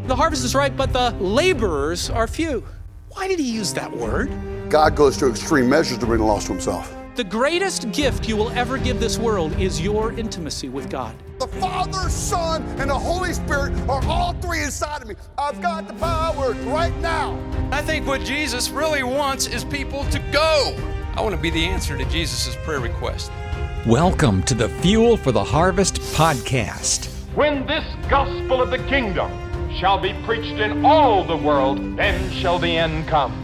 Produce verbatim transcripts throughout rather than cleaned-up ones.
The harvest is ripe, but the laborers are few. Why did he use that word? God goes to extreme measures to bring the lost to himself. The greatest gift you will ever give this world is your intimacy with God. The Father, Son, and the Holy Spirit are all three inside of me. I've got the power right now. I think what Jesus really wants is people to go. I want to be the answer to Jesus' prayer request. Welcome to the Fuel for the Harvest podcast. When this gospel of the kingdom shall be preached in all the world, then shall the end come.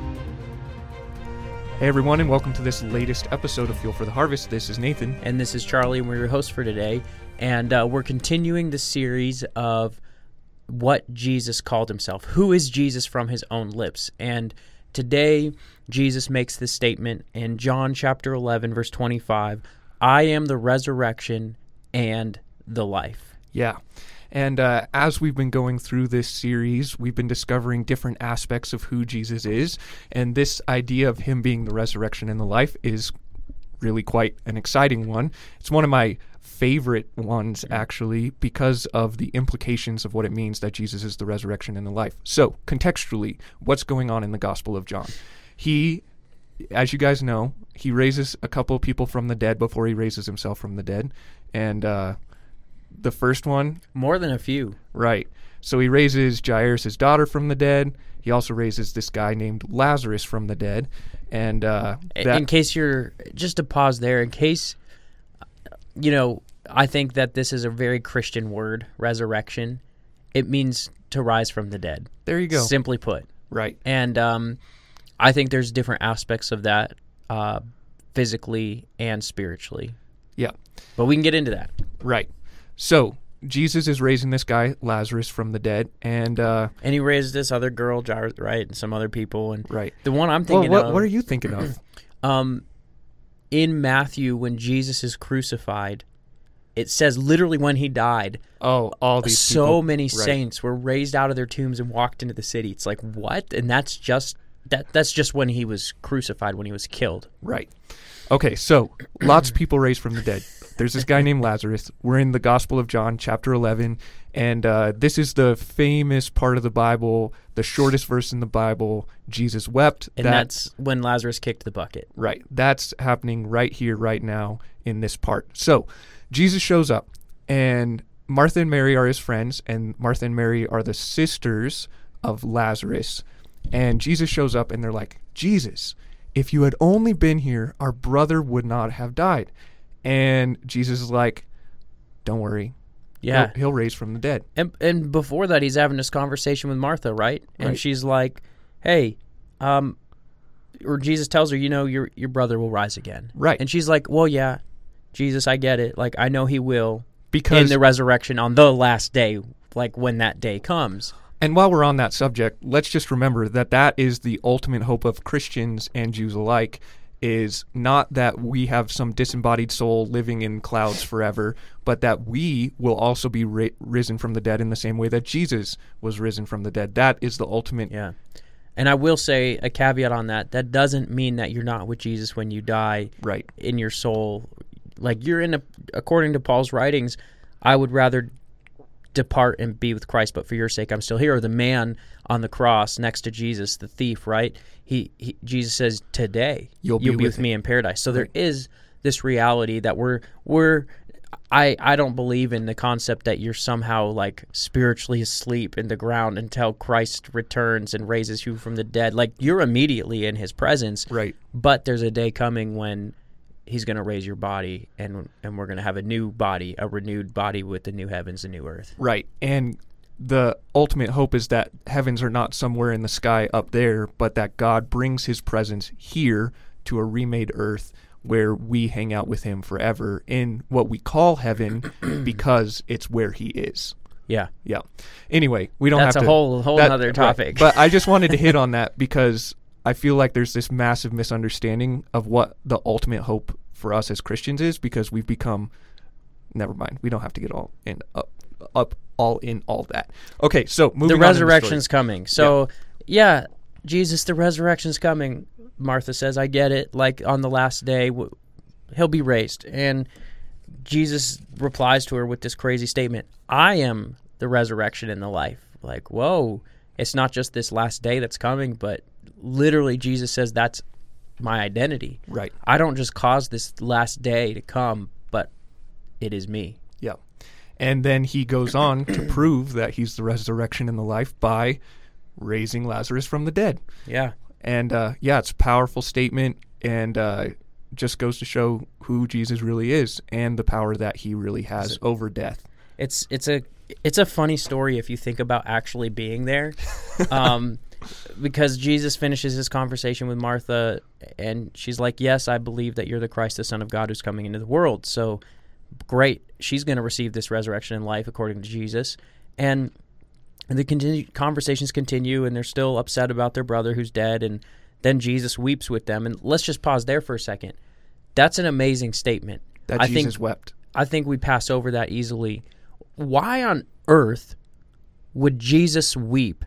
Hey everyone, and welcome to this latest episode of Fuel for the Harvest. This is Nathan. And this is Charlie, and we're your hosts for today. And uh, we're continuing the series of what Jesus called himself. Who is Jesus from his own lips? And today, Jesus makes this statement in John chapter eleven, verse twenty-five, I am the resurrection and the life. Yeah. And uh, as we've been going through this series, we've been discovering different aspects of who Jesus is. And this idea of him being the resurrection and the life is really quite an exciting one. It's one of my favorite ones, actually, because of the implications of what it means that Jesus is the resurrection and the life. So, contextually, what's going on in the Gospel of John? He, as you guys know, he raises a couple of people from the dead before he raises himself from the dead. And, uh... the first one? More than a few. Right. So he raises Jairus' daughter from the dead. He also raises this guy named Lazarus from the dead. And uh, that... in case you're, just to pause there, in case, you know, I think that this is a very Christian word, resurrection. It means to rise from the dead. There you go. Simply put. Right. And um, I think there's different aspects of that, uh, physically and spiritually. Yeah. But we can get into that. Right. So, Jesus is raising this guy, Lazarus, from the dead, and... Uh, and he raised this other girl, Jairus, right, and some other people, and right. The one I'm thinking well, what, of... what are you thinking of? um, in Matthew, when Jesus is crucified, it says literally when he died... Oh, all these so people. many right. saints were raised out of their tombs and walked into the city. It's like, what? And that's just that. That's just when he was crucified, when he was killed. Right. Okay, so lots of people raised from the dead. There's this guy named Lazarus. We're in the Gospel of John, chapter eleven, and uh, this is the famous part of the Bible, the shortest verse in the Bible. Jesus wept. And that, that's when Lazarus kicked the bucket. Right. That's happening right here, right now, in this part. So, Jesus shows up, and Martha and Mary are his friends, and Martha and Mary are the sisters of Lazarus. And Jesus shows up, and they're like, Jesus, if you had only been here, our brother would not have died. And Jesus is like, don't worry. Yeah. He'll, he'll raise from the dead. And and before that, he's having this conversation with Martha, right? And right. she's like, hey, um, or Jesus tells her, you know, your your brother will rise again. Right. And she's like, well, yeah, Jesus, I get it. Like, I know he will. Because in the resurrection on the last day, like when that day comes. And while we're on that subject, let's just remember that that is the ultimate hope of Christians and Jews alike, is not that we have some disembodied soul living in clouds forever, but that we will also be ri- risen from the dead in the same way that Jesus was risen from the dead. That is the ultimate. Yeah. And I will say a caveat on that. That doesn't mean that you're not with Jesus when you die right. in your soul. Like you're in a, according to Paul's writings, I would rather depart and be with Christ, but for your sake I'm still here. Or the man on the cross next to Jesus, the thief, right? He, he Jesus says, today you'll be, you'll be with, with me in paradise. So right. there is this reality that we're we're I, I don't believe in the concept that you're somehow like spiritually asleep in the ground until Christ returns and raises you from the dead. Like you're immediately in his presence. Right. But there's a day coming when he's going to raise your body, and and we're going to have a new body, a renewed body with the new heavens and new earth. Right. And the ultimate hope is that heavens are not somewhere in the sky up there, but that God brings his presence here to a remade earth where we hang out with him forever in what we call heaven because it's where he is. Yeah. Yeah. Anyway, we don't That's have to... That's a whole whole that, other topic. Right. But I just wanted to hit on that because I feel like there's this massive misunderstanding of what the ultimate hope for us as Christians is, because we've become, never mind, we don't have to get all in up, up all in all that. Okay, so moving the on. Resurrection's coming. So, yeah. yeah, Jesus, the resurrection's coming. Martha says, I get it. Like on the last day, w- he'll be raised. And Jesus replies to her with this crazy statement, I am the resurrection and the life, Like, whoa, it's not just this last day that's coming, but literally Jesus says that's my identity. Right. I don't just cause this last day to come, but it is me. Yeah. And then he goes on to prove that he's the resurrection and the life by raising Lazarus from the dead. Yeah. And uh, yeah, it's a powerful statement, and uh, just goes to show who Jesus really is and the power that he really has over death. It's it's a it's a funny story if you think about actually being there, um, because Jesus finishes his conversation with Martha, and she's like, "Yes, I believe that you're the Christ, the Son of God, who's coming into the world." So great, she's going to receive this resurrection and life according to Jesus, and the continue, conversations continue, and they're still upset about their brother who's dead, and then Jesus weeps with them. And let's just pause there for a second. That's an amazing statement. That I Jesus think, wept. I think we pass over that easily. Why on earth would Jesus weep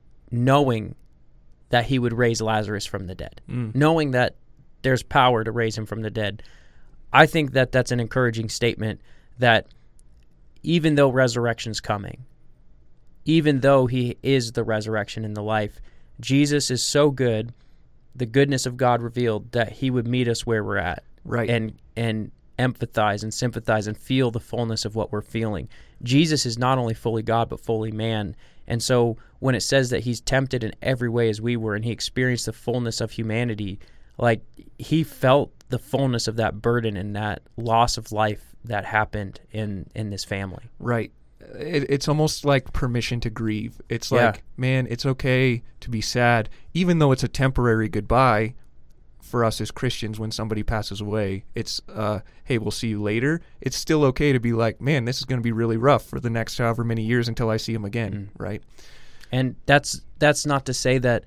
knowing that he would raise Lazarus from the dead, mm. knowing that there's power to raise him from the dead? I think that that's an encouraging statement that even though resurrection's coming, even though he is the resurrection and the life, Jesus is so good, the goodness of God revealed, that he would meet us where we're at. Right. And and empathize and sympathize and feel the fullness of what we're feeling. Jesus is not only fully God, but fully man. And so when it says that he's tempted in every way as we were, and he experienced the fullness of humanity, like he felt the fullness of that burden and that loss of life that happened in, in this family. Right. It, it's almost like permission to grieve. It's Yeah. like, man, it's okay to be sad, even though it's a temporary goodbye. For us as Christians, when somebody passes away, it's, uh, hey, we'll see you later. It's still okay to be like, man, this is going to be really rough for the next however many years until I see him again, mm. right? And that's that's not to say that,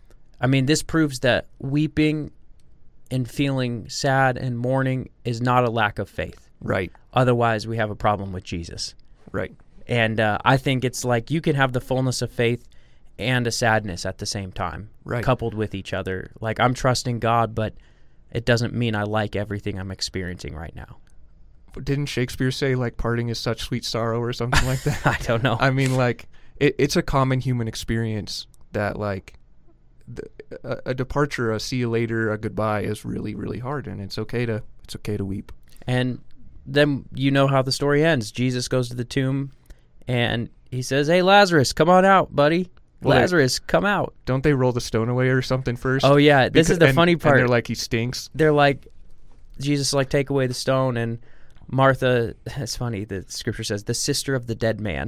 I mean, this proves that weeping and feeling sad and mourning is not a lack of faith. Right. Otherwise, we have a problem with Jesus. Right. And uh, I think it's like you can have the fullness of faith and a sadness at the same time, right, coupled with each other. Like, I'm trusting God, but it doesn't mean I like everything I'm experiencing right now. Didn't Shakespeare say, like, parting is such sweet sorrow or something like that? I don't know. I mean, like, it, it's a common human experience that, like, the, a, a departure, a see you later, a goodbye is really, really hard, and it's okay to it's okay to weep. And then you know how the story ends. Jesus goes to the tomb, and he says, "Hey, Lazarus, come on out, buddy. Well, Lazarus, they, come out." Don't they roll the stone away or something first? Oh, yeah. This because, is the and, funny part. And they're like, he stinks. They're like, Jesus, like, take away the stone. And Martha, it's funny, the scripture says, the sister of the dead man.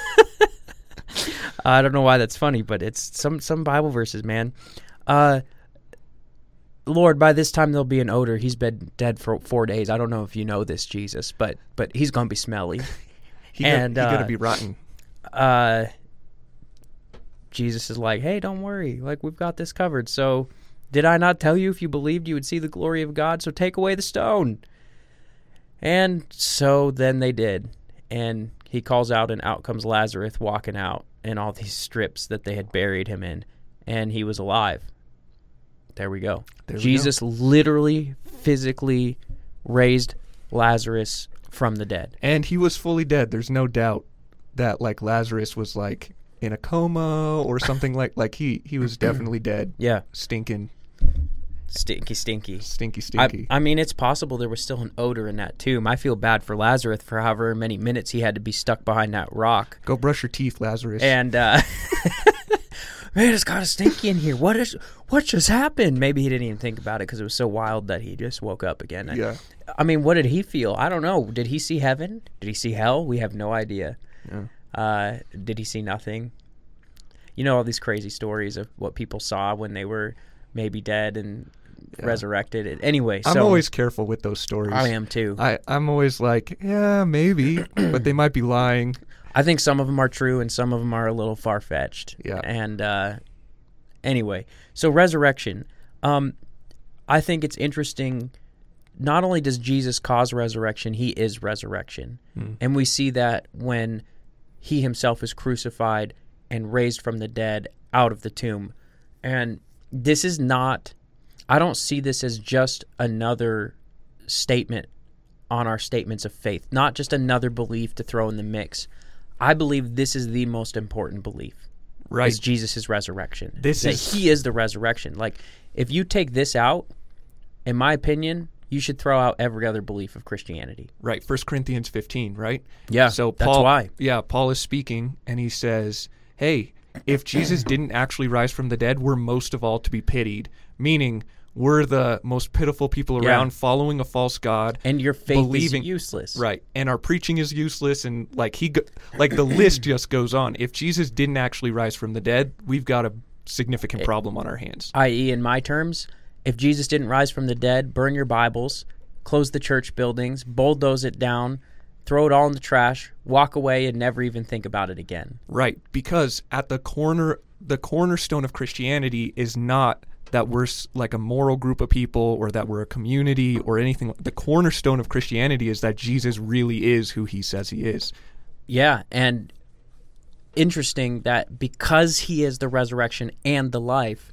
I don't know why that's funny, but it's some, some Bible verses, man. Uh, Lord, by this time there'll be an odor. He's been dead for four days. I don't know if you know this, Jesus, but but he's going to be smelly. he and He's uh, going to be rotten. Uh Jesus is like, hey, don't worry. Like, we've got this covered. So did I not tell you if you believed you would see the glory of God? So take away the stone. And so then they did. And he calls out, and out comes Lazarus walking out in all these strips that they had buried him in. And he was alive. There we go. There we Jesus go. literally, physically raised Lazarus from the dead. And he was fully dead. There's no doubt that, like, Lazarus was, like, in a coma or something like like he he was definitely dead. Yeah. Stinking. Stinky, stinky. Stinky, stinky. I, I mean, it's possible there was still an odor in that tomb. I feel bad for Lazarus for however many minutes he had to be stuck behind that rock. Go brush your teeth, Lazarus. And, uh, man, it's kind of stinky in here. What is, what just happened? Maybe he didn't even think about it because it was so wild that he just woke up again. Yeah. I mean, what did he feel? I don't know. Did he see heaven? Did he see hell? We have no idea. Yeah. Uh, did he see nothing? You know, all these crazy stories of what people saw when they were maybe dead and yeah. resurrected. Anyway, so I'm always careful with those stories. I am too. I, I'm always like, yeah, maybe, but they might be lying. I think some of them are true and some of them are a little far-fetched. Yeah. And uh, anyway, so resurrection. Um, I think it's interesting. Not only does Jesus cause resurrection, he is resurrection. Hmm. And we see that when he himself is crucified and raised from the dead out of the tomb. And this is not, I don't see this as just another statement on our statements of faith, not just another belief to throw in the mix. I believe this is the most important belief. Right. Is Jesus' resurrection. This that is- he is the resurrection. Like, if you take this out, in my opinion, you should throw out every other belief of Christianity. Right, First Corinthians fifteen, right? Yeah, so that's Paul, why. Yeah, Paul is speaking, and he says, hey, if Jesus didn't actually rise from the dead, we're most of all to be pitied, meaning we're the most pitiful people Yeah. around, following a false god. And your faith believing, is useless. Right, and our preaching is useless, and like he, go, like the list just goes on. If Jesus didn't actually rise from the dead, we've got a significant problem on our hands. that is, in my terms, if Jesus didn't rise from the dead, burn your Bibles, close the church buildings, bulldoze it down, throw it all in the trash, walk away, and never even think about it again. Right, because at the corner, the cornerstone of Christianity is not that we're s- like a moral group of people or that we're a community or anything. The cornerstone of Christianity is that Jesus really is who he says he is. Yeah, and interesting that because he is the resurrection and the life,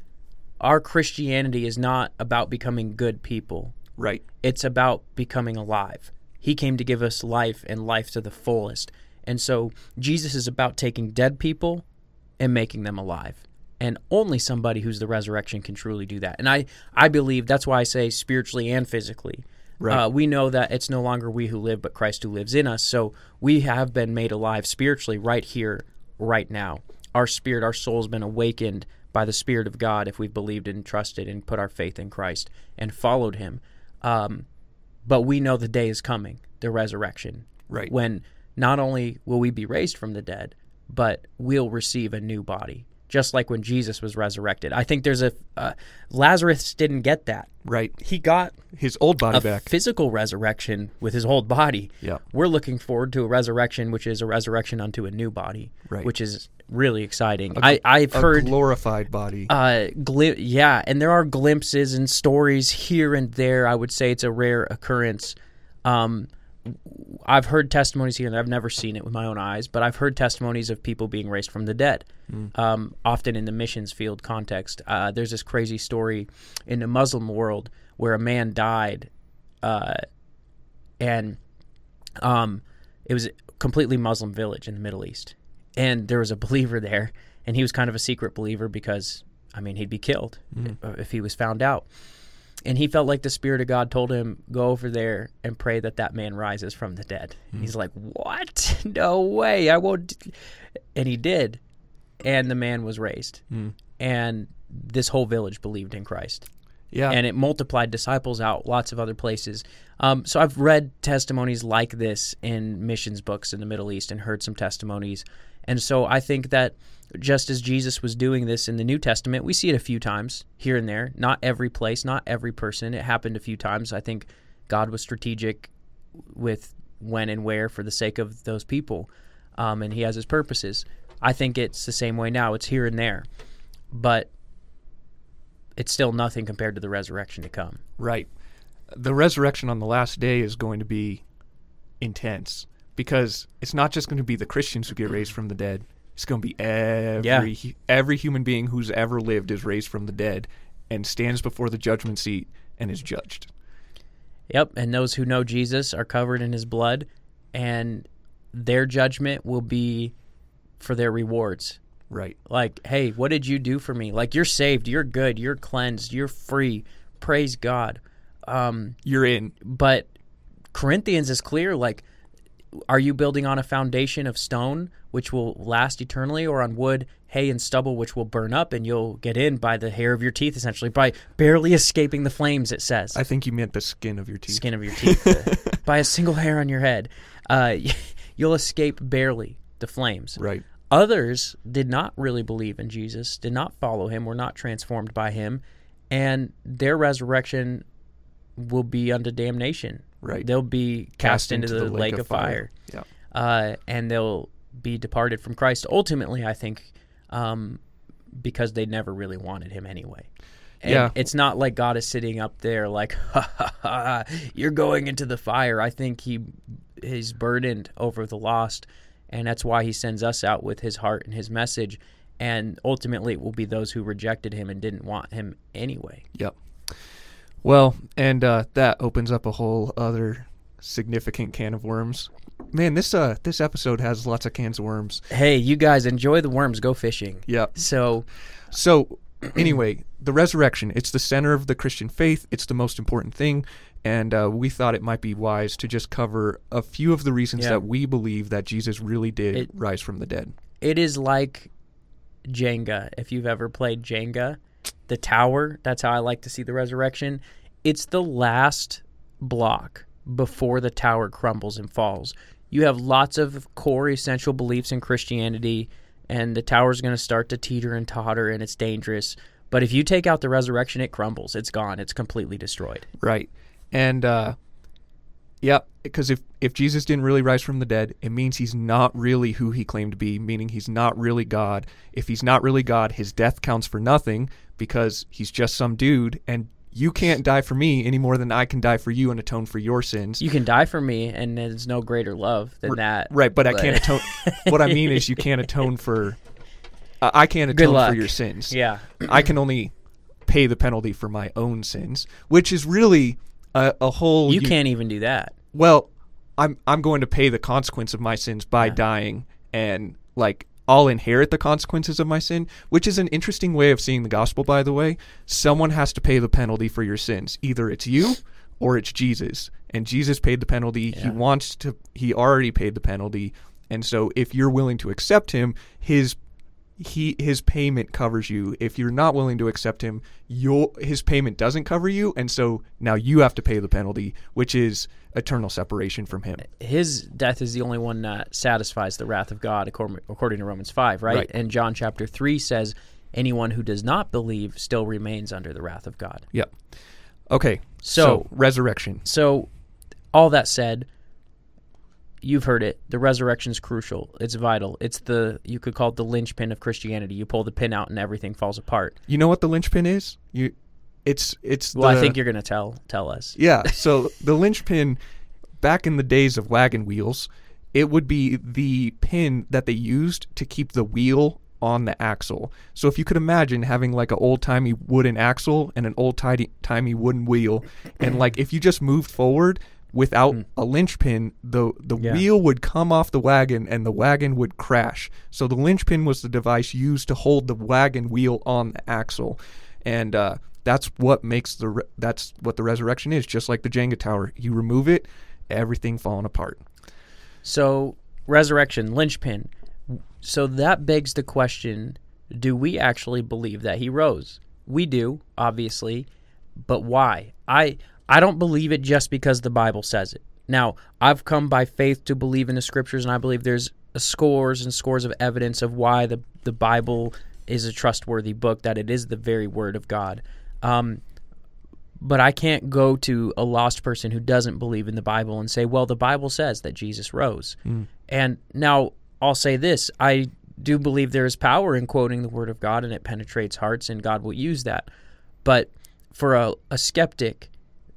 our Christianity is not about becoming good people. Right. It's about becoming alive. He came to give us life and life to the fullest. And so Jesus is about taking dead people and making them alive. And only somebody who's the resurrection can truly do that. And I, I believe that's why I say spiritually and physically. Right. Uh, we know that it's no longer we who live, but Christ who lives in us. So we have been made alive spiritually right here, right now. Our spirit, our soul has been awakened by the Spirit of God if we've believed and trusted and put our faith in Christ and followed him. Um, but we know the day is coming, the resurrection. Right. When not only will we be raised from the dead, but we'll receive a new body, just like when Jesus was resurrected. I think there's a uh, Lazarus didn't get that. Right. He got His old body a back. physical resurrection with his old body. Yeah. We're looking forward to a resurrection, which is a resurrection unto a new body, Right. which is really exciting. I, I've a heard glorified body. uh, gli- yeah, and there are glimpses and stories here and there. I would say it's a rare occurrence. Um, I've heard testimonies here, and I've never seen it with my own eyes, but I've heard testimonies of people being raised from the dead, mm. um, often in the missions field context. Uh, there's this crazy story in the Muslim world where a man died, uh, and um, it was a completely Muslim village in the Middle East. And there was a believer there, and he was kind of a secret believer because, I mean, he'd be killed mm. if, if he was found out. And he felt like the Spirit of God told him, go over there and pray that that man rises from the dead. Mm. He's like, what? No way. I won't. And he did. And the man was raised. Mm. And this whole village believed in Christ. Yeah. And it multiplied disciples out lots of other places. Um, so I've read testimonies like this in missions books in the Middle East and heard some testimonies. And so I think that just as Jesus was doing this in the New Testament, we see it a few times here and there. Not every place, not every person. It happened a few times. I think God was strategic with when and where for the sake of those people, um, and he has his purposes. I think it's the same way now. It's here and there. But it's still nothing compared to the resurrection to come. Right. The resurrection on the last day is going to be intense because it's not just going to be the Christians who get raised from the dead. It's going to be every Yeah. every human being who's ever lived is raised from the dead and stands before the judgment seat and is judged. Yep, and those who know Jesus are covered in his blood, and their judgment will be for their rewards. Right. Like, hey, what did you do for me? Like, you're saved, you're good, you're cleansed, you're free. Praise God. Um, You're in. but Corinthians is clear, like, are you building on a foundation of stone, which will last eternally, or on wood, hay, and stubble, which will burn up, and you'll get in by the hair of your teeth, essentially, by barely escaping the flames, it says. I think you meant the skin of your teeth. Skin of your teeth. uh, by a single hair on your head. Uh, you'll escape barely the flames. Right. Others did not really believe in Jesus, did not follow him, were not transformed by him, and their resurrection will be unto damnation. Right. They'll be cast, cast into, into the, the lake, lake of fire. fire. Yeah. Uh, and they'll be departed from Christ. Ultimately, I think, um, because they never really wanted him anyway. And yeah. It's not like God is sitting up there like, ha, ha, ha, you're going into the fire. I think he is burdened over the lost, and that's why he sends us out with his heart and his message. And ultimately, it will be those who rejected him and didn't want him anyway. Yep. Well, and uh, that opens up a whole other significant can of worms. man, this uh this episode has lots of cans of worms. Hey, you guys enjoy the worms. Go fishing. Yep. So, So, anyway, the resurrection, it's the center of the Christian faith. It's the most important thing. And uh, we thought it might be wise to just cover a few of the reasons Yeah. that we believe that Jesus really did It- rise from the dead. it is like Jenga. If you've ever played Jenga, the tower, that's how I like to see the resurrection. It's the last block before the tower crumbles and falls. You have lots of core essential beliefs in Christianity, and the tower's going to start to teeter and totter, and it's dangerous. But if you take out the resurrection, it crumbles. It's gone. It's completely destroyed. Right. And, uh, yeah, because if, if Jesus didn't really rise from the dead, it means he's not really who he claimed to be, meaning he's not really God. If he's not really God, his death counts for nothing because he's just some dude, and you can't die for me any more than I can die for you and atone for your sins. You can die for me, and there's no greater love than that. Right, but, I can't atone. What I mean is you can't atone for, uh, I can't Good atone luck. for your sins. Yeah. I can only pay the penalty for my own sins, which is really a, a whole... You can't even do that. Well, I'm I'm going to pay the consequence of my sins by Yeah. dying, and like I'll inherit the consequences of my sin, which is an interesting way of seeing the gospel, by the way. Someone has to pay the penalty for your sins. Either it's you or it's Jesus. And Jesus paid the penalty. He Yeah. wants to he already paid the penalty. And so if you're willing to accept him, his he his payment covers you. If you're not willing to accept him, your his payment doesn't cover you, and so now you have to pay the penalty, which is eternal separation from him. His death is the only one that satisfies the wrath of God, according, according to Romans five, right? Right. And John chapter three says, anyone who does not believe still remains under the wrath of God. Yep. Okay. So, So- resurrection. So, all that said, you've heard it. The resurrection is crucial. It's vital. It's the, you could call it the linchpin of Christianity. You pull the pin out and everything falls apart. You know what the linchpin is? You, it's it's. Well, the, I think you're going to tell tell us. Yeah. So the linchpin, back in the days of wagon wheels, it would be the pin that they used to keep the wheel on the axle. So if you could imagine having like an old timey wooden axle and an old timey wooden wheel, and like if you just moved forward without a linchpin, the the Yeah. wheel would come off the wagon and the wagon would crash. So the linchpin was the device used to hold the wagon wheel on the axle, and uh, that's what makes the re- that's what the resurrection is. Just like the Jenga tower, you remove it, everything falling apart. So, resurrection, linchpin. So that begs the question, do we actually believe that he rose? We do, obviously, but why? I I don't believe it just because the Bible says it. Now, I've come by faith to believe in the scriptures, and I believe there's scores and scores of evidence of why the, the Bible is a trustworthy book, that it is the very word of God. Um, but I can't go to a lost person who doesn't believe in the Bible and say, well, the Bible says that Jesus rose. Mm. And now I'll say this. I do believe there is power in quoting the word of God, and it penetrates hearts, and God will use that. But for a, a skeptic,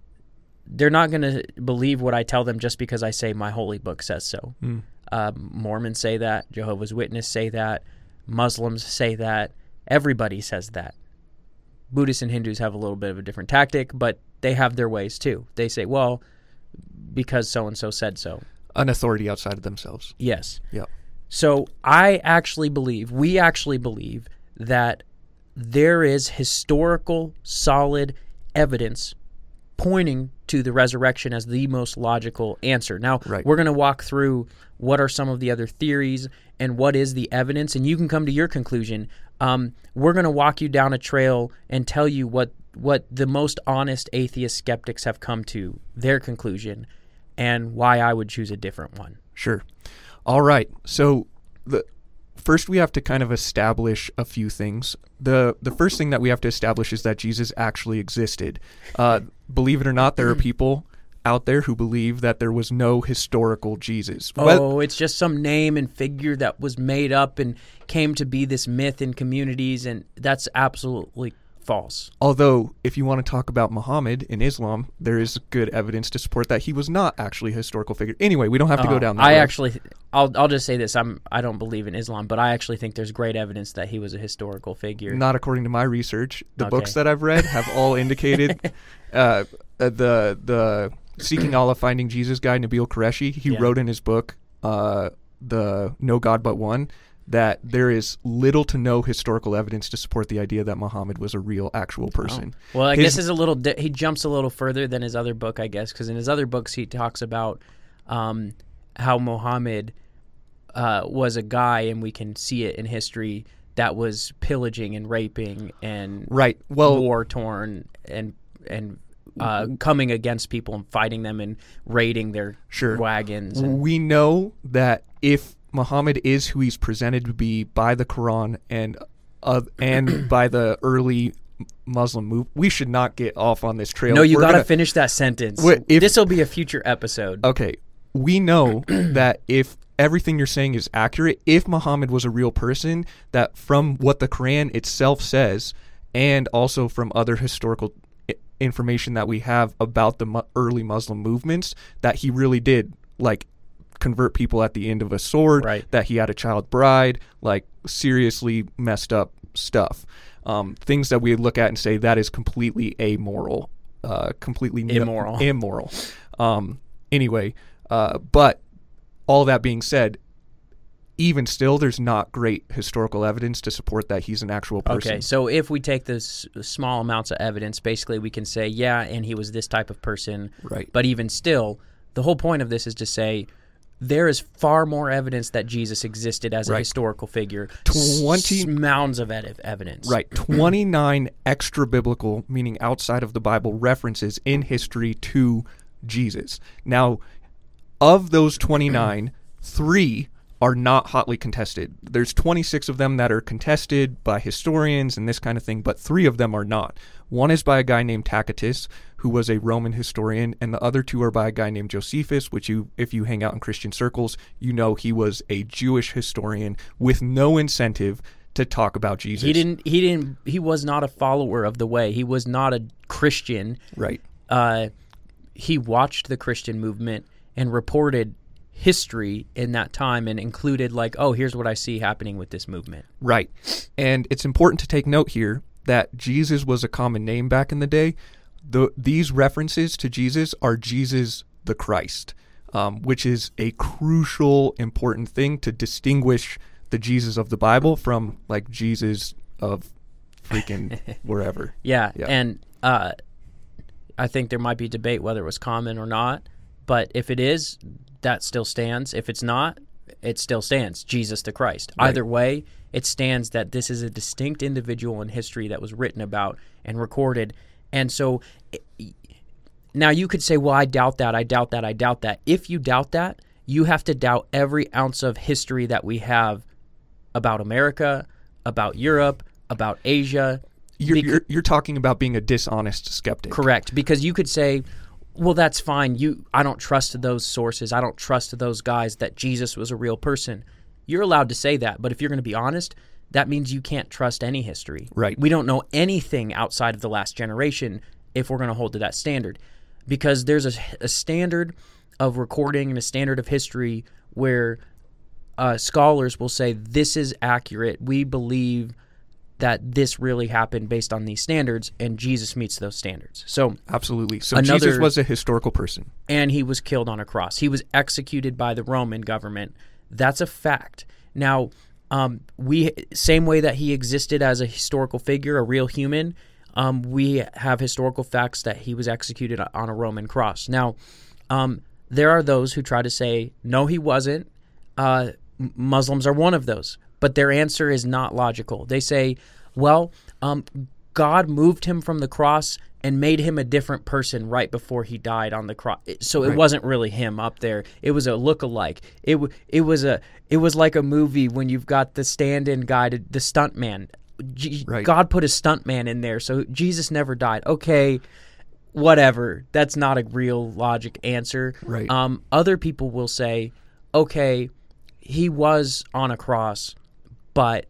they're not going to believe what I tell them just because I say my holy book says so. Mm. Uh, Mormons say that. Jehovah's Witnesses say that. Muslims say that. Everybody says that. Buddhists and Hindus have a little bit of a different tactic, but they have their ways too. They say, well, because so-and-so said so. An authority outside of themselves. Yes. Yep. So I actually believe, we actually believe that there is historical, solid evidence pointing to the resurrection as the most logical answer. Now, Right. we're going to walk through what are some of the other theories and what is the evidence, and you can come to your conclusion. Um, we're going to walk you down a trail and tell you what, what the most honest atheist skeptics have come to, their conclusion, and why I would choose a different one. Sure. All right. So the first we have to kind of establish a few things. The the first thing that we have to establish is that Jesus actually existed. Uh, believe it or not, there are people out there who believe that there was no historical Jesus. Well- Oh, it's just some name and figure that was made up and came to be this myth in communities, and that's absolutely false. Although, if you want to talk about Muhammad in Islam, there is good evidence to support that he was not actually a historical figure. Anyway, we don't have to go Uh, down that I road. actually, I'll I'll just say this: I'm I don't believe in Islam, but I actually think there's great evidence that he was a historical figure. Not according to my research. The Okay. books that I've read have all indicated uh, uh, the the Seeking Allah, Finding Jesus guy, Nabil Qureshi, he Yeah. wrote in his book uh, the No God But One, that there is little to no historical evidence to support the idea that Muhammad was a real, actual person. Oh. Well, I His- guess is a little di- he jumps a little further than his other book, I guess, because in his other books he talks about um, how Muhammad uh, was a guy, and we can see it in history, that was pillaging and raping and Right. Well, war torn and and uh, coming against people and fighting them and raiding their Sure. wagons. And, we know that if Muhammad is who he's presented to be by the Quran and uh, and by the early Muslim move, we should not get off on this trail. no, you We're got to gonna- finish that sentence. Wait, if- This will be a future episode. Okay, we know that if everything you're saying is accurate, if Muhammad was a real person, that from what the Quran itself says, and also from other historical i- information that we have about the mu- early Muslim movements, that he really did, like, convert people at the end of a sword, Right. that he had a child bride, like, seriously messed up stuff. Um, things that we look at and say that is completely amoral, uh, completely no- Immoral. immoral. Um, anyway, uh, but all that being said, even still, there's not great historical evidence to support that he's an actual person. Okay, so if we take this small amounts of evidence, basically we can say, yeah, and he was this type of person. Right. But even still, the whole point of this is to say there is far more evidence that Jesus existed as a Right. historical figure. Twenty- S- mounds of ed- evidence. Right. twenty-nine extra biblical, meaning outside of the Bible, references in history to Jesus. Now, of those twenty-nine, three are not hotly contested. There's twenty-six of them that are contested by historians and this kind of thing, but three of them are not. One is by a guy named Tacitus, who was a Roman historian, and the other two are by a guy named Josephus, which you, if you hang out in Christian circles, you know he was a Jewish historian with no incentive to talk about Jesus. He didn't. He didn't. He was not a follower of the way. He was not a Christian. Right. Uh, he watched the Christian movement and reported history in that time and included like, oh, here's what I see happening with this movement. Right. And it's important to take note here that Jesus was a common name back in the day. The, these references to Jesus are Jesus the Christ, um, which is a crucial, important thing to distinguish the Jesus of the Bible from like Jesus of freaking wherever. Yeah, Yeah. and uh, I think there might be debate whether it was common or not, but if it is, that still stands. If it's not, it still stands. Jesus the Christ. Right. Either way, it stands that this is a distinct individual in history that was written about and recorded. And so now you could say, well, I doubt that, I doubt that, I doubt that. If you doubt that, you have to doubt every ounce of history that we have about America, about Europe, about Asia. You're, Bec- you're, you're talking about being a dishonest skeptic. Correct, because you could say, well, that's fine. You, I don't trust those sources. I don't trust those guys that Jesus was a real person. You're allowed to say that, but if you're going to be honest, that means you can't trust any history. Right. We don't know anything outside of the last generation if we're going to hold to that standard, because there's a, a standard of recording and a standard of history where uh, scholars will say this is accurate. We believe that this really happened based on these standards, and Jesus meets those standards. So, Absolutely. So Another- Jesus was a historical person. and he was killed on a cross. He was executed by the Roman government. That's a fact. Now, um, we same way that he existed as a historical figure, a real human, um, we have historical facts that he was executed on a Roman cross. Now, um, there are those who try to say, no, he wasn't. Uh, Muslims are one of those. But their answer is not logical. They say, well, um, God moved him from the cross and made him a different person right before he died on the cross. So it Right. wasn't really him up there. It was a look-alike. It w- it was a it was like a movie when you've got the stand-in guy, to, the stuntman. G- Right. God put a stuntman in there, so Jesus never died. Okay, whatever. That's not a real logic answer. Right. Um, other people will say, okay, he was on a cross, but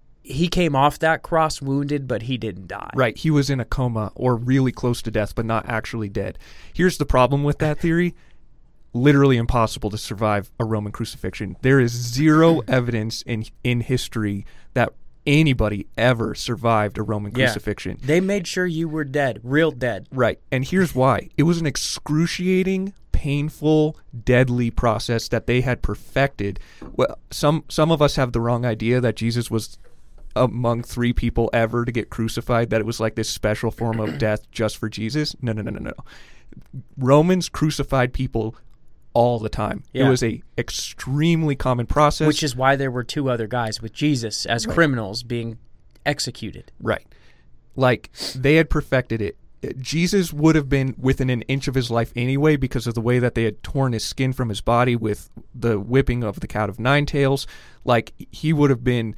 he came off that cross wounded, but he didn't die. Right. He was in a coma or really close to death, but not actually dead. Here's the problem with that theory. Literally impossible to survive a Roman crucifixion. There is zero evidence in in history that anybody ever survived a Roman Yeah. crucifixion. They made sure you were dead, real dead. Right. And here's why. It was an excruciating, painful, deadly process that they had perfected. Well, some some of us have the wrong idea that Jesus was among three people ever to get crucified, that it was like this special form of death just for Jesus. No, no, no, no, no. Romans crucified people all the time. Yeah. It was a extremely common process. Which is why there were two other guys with Jesus as Right. criminals being executed. Right. Like, they had perfected it. Jesus would have been within an inch of his life anyway because of the way that they had torn his skin from his body with the whipping of the cat of nine tails. Like, he would have been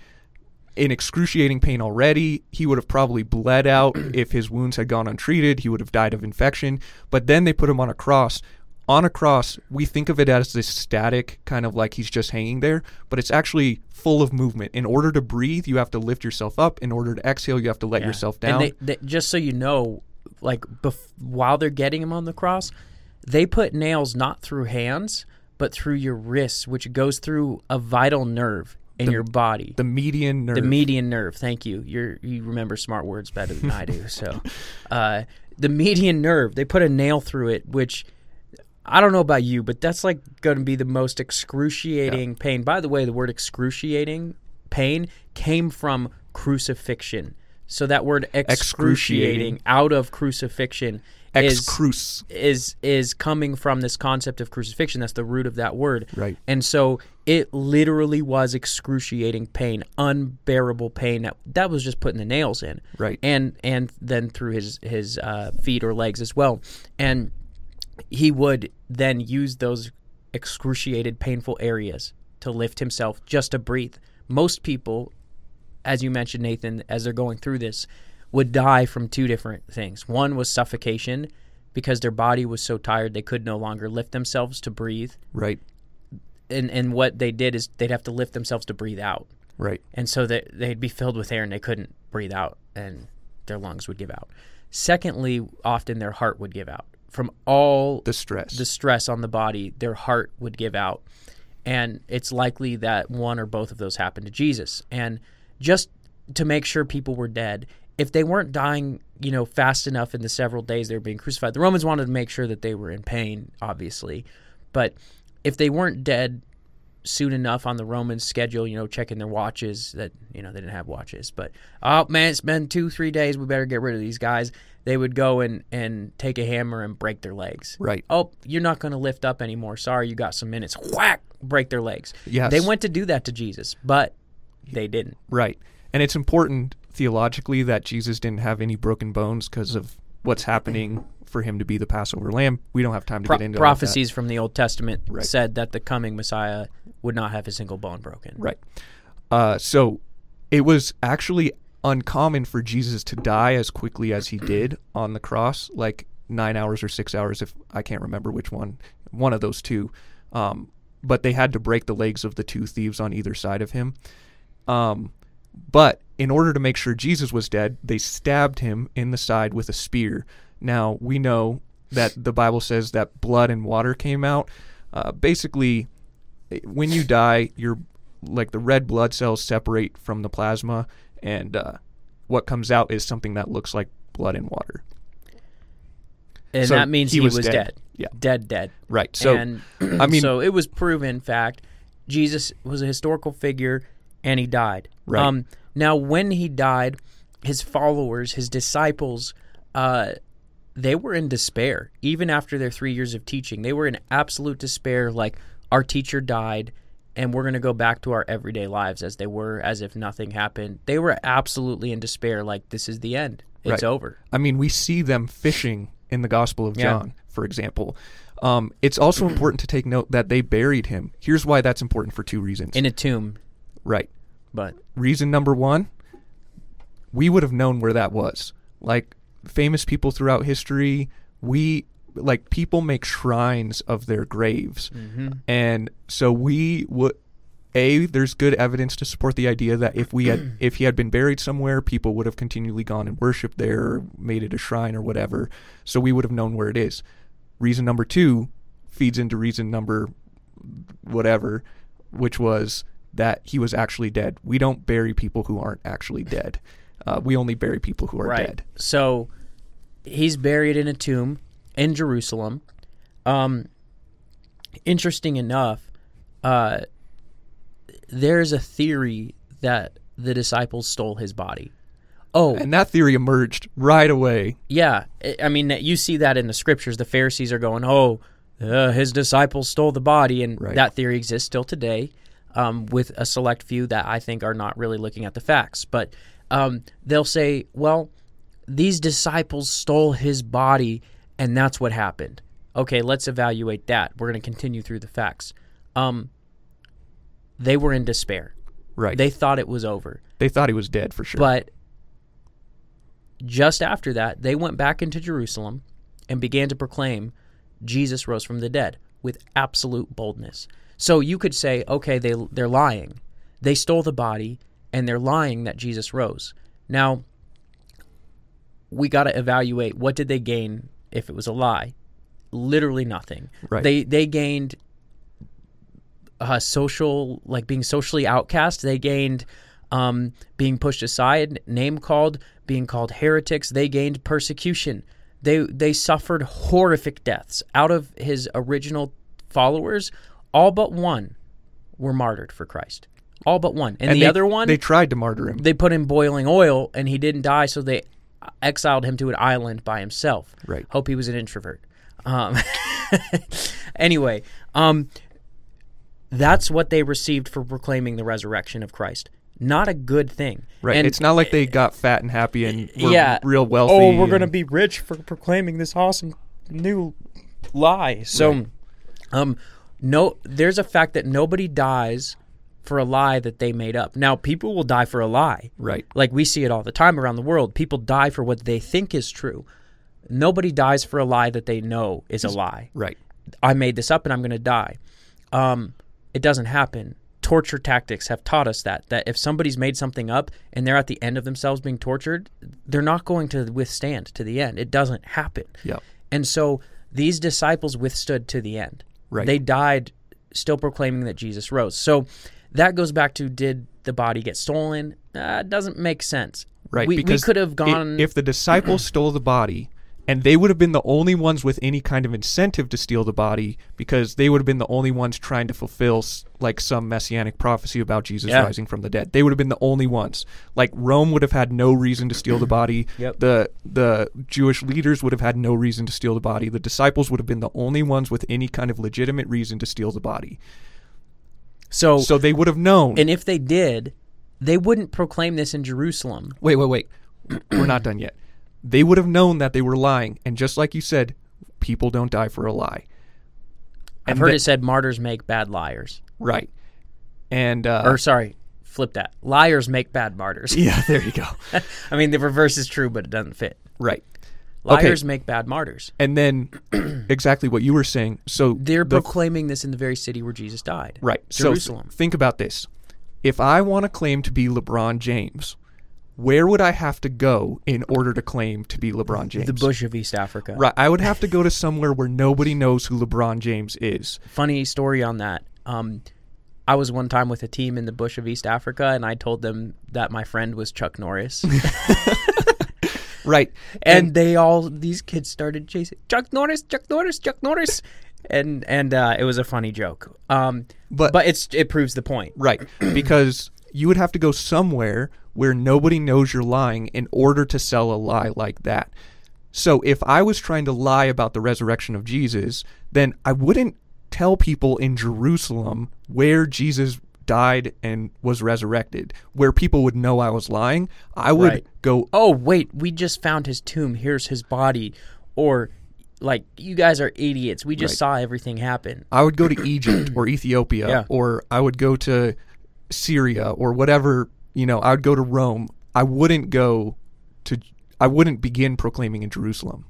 in excruciating pain already. He would have probably bled out if his wounds had gone untreated. He would have died of infection. But then they put him on a cross. On a cross, we think of it as this static, kind of like he's just hanging there, but it's actually full of movement. In order to breathe, you have to lift yourself up. In order to exhale, you have to let Yeah. yourself down. And they, they, just so you know, like bef- while they're getting him on the cross, they put nails not through hands, but through your wrists, which goes through a vital nerve in The- your body. the median nerve. The median nerve. Thank you. You're you remember smart words better than I do. So, uh, the median nerve. They put a nail through it, which I don't know about you, but that's like going to be the most excruciating pain. By the way, the word excruciating pain came from crucifixion. So that word excruciating, Excruciating. out of crucifixion is Excruce. is is coming from this concept of crucifixion. That's the root of that word. Right. And so it literally was excruciating pain, unbearable pain. That that was just putting the nails in. Right. And and then through his his uh, feet or legs as well. And he would then use those excruciated, painful areas to lift himself just to breathe. Most people, as you mentioned, Nathan, as they're going through this, would die from two different things. One was suffocation because their body was so tired they could no longer lift themselves to breathe. Right. And and what they did is they'd have to lift themselves to breathe out. Right. And so they, they'd be filled with air and they couldn't breathe out and their lungs would give out. Secondly, often their heart would give out. From all The stress. the stress on the body, their heart would give out. And it's likely that one or both of those happened to Jesus. And just to make sure people were dead, if they weren't dying, you know, fast enough in the several days they were being crucified, the Romans wanted to make sure that they were in pain, obviously. But if they weren't dead soon enough on the Roman schedule, you know, checking their watches, that, you know, they didn't have watches, but, oh, man, it's been two, three days, we better get rid of these guys. They would go and, and take a hammer and break their legs. Right. Oh, you're not going to lift up anymore. Sorry, you got some minutes. Whack! Break their legs. Yes. They went to do that to Jesus, but they didn't. Right. And it's important theologically that Jesus didn't have any broken bones because of what's happening for him to be the Passover lamb. We don't have time to Pro- get into all of that. prophecies from the Old Testament Right. said that the coming Messiah would not have a single bone broken. Right. Uh, so it was actually uncommon for Jesus to die as quickly as he did on the cross, like nine hours or six hours, if I can't remember which one, one of those two. Um, but they had to break the legs of the two thieves on either side of him. Um, but in order to make sure Jesus was dead, they stabbed him in the side with a spear. Now, we know that the Bible says that blood and water came out. Uh, basically, when you die, your like the red blood cells separate from the plasma, and uh, what comes out is something that looks like blood and water. And So that means he he, was was, dead. dead. Yeah. Dead, dead. Right. So, and I mean, so it was proven fact. Jesus was a historical figure, and he died. Right. Um, now, when he died, his followers, his disciples, uh, they were in despair. Even after their three years of teaching, they were in absolute despair. Like, our teacher died, and we're going to go back to our everyday lives as they were, as if nothing happened. They were absolutely in despair. Like, this is the end. It's Right. over. I mean, we see them fishing in the Gospel of Yeah. John, for example. Um, it's also important to take note that they buried him. Here's why that's important for two reasons. In a tomb, right. but Reason number one, we would have known where that was. Like, famous people throughout history, we, like, people make shrines of their graves. Mm-hmm. And so we would, A, there's good evidence to support the idea that if we had, if he had been buried somewhere, people would have continually gone and worshipped there or made it a shrine or whatever. So we would have known where it is. Reason number two feeds into reason number whatever, which was that he was actually dead. We don't bury people who aren't actually dead. Uh, we only bury people who are right. dead. So he's buried in a tomb in Jerusalem. Um, interesting enough, uh, there's a theory that the disciples stole his body. Oh, And that theory emerged right away. yeah. I- I mean, you see that in the scriptures. The Pharisees are going, oh, uh, his disciples stole the body. And Right. that theory exists still today, um, with a select few that I think are not really looking at the facts. But um, they'll say, well, these disciples stole his body, and that's what happened. Okay, let's evaluate that. We're going to continue through the facts. Um, they were in despair. Right. They thought it was over. They thought he was dead for sure. But just after that, they went back into Jerusalem and began to proclaim Jesus rose from the dead with absolute boldness. So you could say, okay, they, they're lying. They stole the body, and they're lying that Jesus rose. Now, we got to evaluate, what did they gain if it was a lie? Literally nothing. Right. They they gained uh, social, like being socially outcast. They gained um, being pushed aside, name called, being called heretics. They gained persecution. They they suffered horrific deaths. Out of his original followers, all but one were martyred for Christ. All but one. And, the they, other one, they tried to martyr him. they put in boiling oil, and he didn't die, so they exiled him to an island by himself. Right. Hope he was an introvert. Um, anyway, um, that's what they received for proclaiming the resurrection of Christ. Not a good thing. Right. And it's not like they got fat and happy and were yeah, real wealthy. Oh, we're going to and- be rich for proclaiming this awesome new lie. So, Right. um, no, there's a fact that nobody dies for a lie that they made up. Now, people will die for a lie. Right. Like we see it all the time around the world. People die for what they think is true. Nobody dies for a lie that they know is a lie. Right. I made this up and I'm going to die. Um, it doesn't happen. Torture tactics have taught us that, that if somebody's made something up and they're at the end of themselves being tortured, they're not going to withstand to the end. It doesn't happen. Yep. And so these disciples withstood to the end. Right. They died still proclaiming that Jesus rose. So that goes back to, did the body get stolen? Uh, it doesn't make sense. Right. We, we because could have i- gone... if the disciples stole the body, and they would have been the only ones with any kind of incentive to steal the body, because they would have been the only ones trying to fulfill s- like some messianic prophecy about Jesus Yeah. rising from the dead. They would have been the only ones. Like Rome would have had no reason to steal the body. Yep. The the Jewish leaders would have had no reason to steal the body. The disciples would have been the only ones with any kind of legitimate reason to steal the body. so, So they would have known. and if they did, they wouldn't proclaim this in Jerusalem. Wait, wait, wait. We're not done yet. They would have known that they were lying. And just like you said, people don't die for a lie. I've And heard that- it said martyrs make bad liars. Right. And, uh, Or sorry, flip that. Liars make bad martyrs. yeah, there you go. I mean, the reverse is true, but it doesn't fit. Right. Okay. Liars make bad martyrs. And then exactly what you were saying. So They're the- proclaiming this in the very city where Jesus died. right. Jerusalem. So think about this. If I want to claim to be LeBron James, where would I have to go in order to claim to be LeBron James? The bush of East Africa. Right. I would have to go to somewhere where nobody knows who LeBron James is. Funny story on that. Um, I was one time with a team in the bush of East Africa, and I told them that my friend was Chuck Norris. Right. and they all, these kids started chasing, Chuck Norris, Chuck Norris, Chuck Norris. And and uh, it was a funny joke. Um, But- but it's it proves the point. Right, because you would have to go somewhere where nobody knows you're lying in order to sell a lie like that. So if I was trying to lie about the resurrection of Jesus, then I wouldn't tell people in Jerusalem where Jesus died and was resurrected, where people would know I was lying. I would Right. go, Oh, wait, we just found his tomb. Here's his body. Or, like, you guys are idiots. We just Right. saw everything happen. I would go to Egypt or Ethiopia, Yeah. or I would go to Syria or whatever, you know, I would go to Rome. I wouldn't go to, I wouldn't begin proclaiming in Jerusalem.